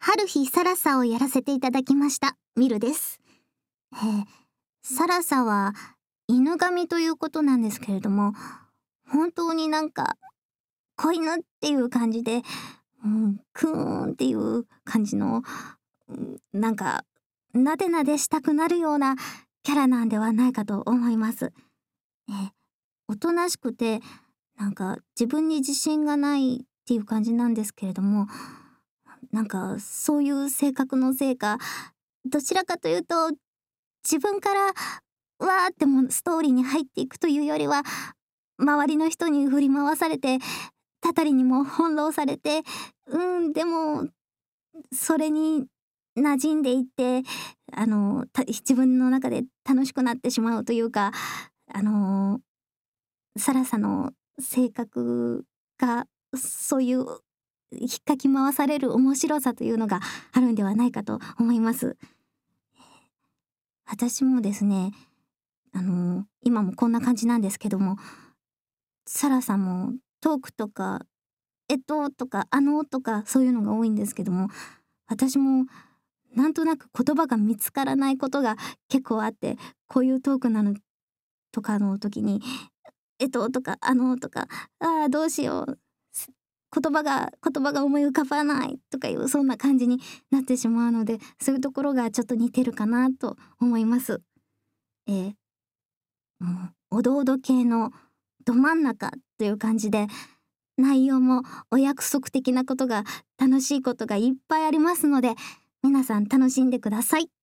春日サラサをやらせていただきましたミルです。サラサは犬神ということなんですけれども、本当に子犬っていう感じで、クーンっていう感じの、なでなでしたくなるようなキャラなんではないかと思います。おとなしくて自分に自信がないっていう感じなんですけれども、そういう性格のせいか、どちらかというと自分からわーってもストーリーに入っていくというよりは、周りの人に振り回されて、たたりにも翻弄されて、でもそれに馴染んでいって、自分の中で楽しくなってしまうというか、サラサの性格がそういう引っかき回される面白さというのがあるんではないかと思います。私もですね、今もこんな感じなんですけども、サラさんもトークとかとかとかそういうのが多いんですけども、私もなんとなく言葉が見つからないことが結構あって、こういうトークなのとかの時にとかとか、どうしよう、言葉が思い浮かばないとかいう、そんな感じになってしまうので、そういうところがちょっと似てるかなと思います。えーおどおど系のど真ん中という感じで、内容もお約束的なことが、楽しいことがいっぱいありますので、皆さん楽しんでください。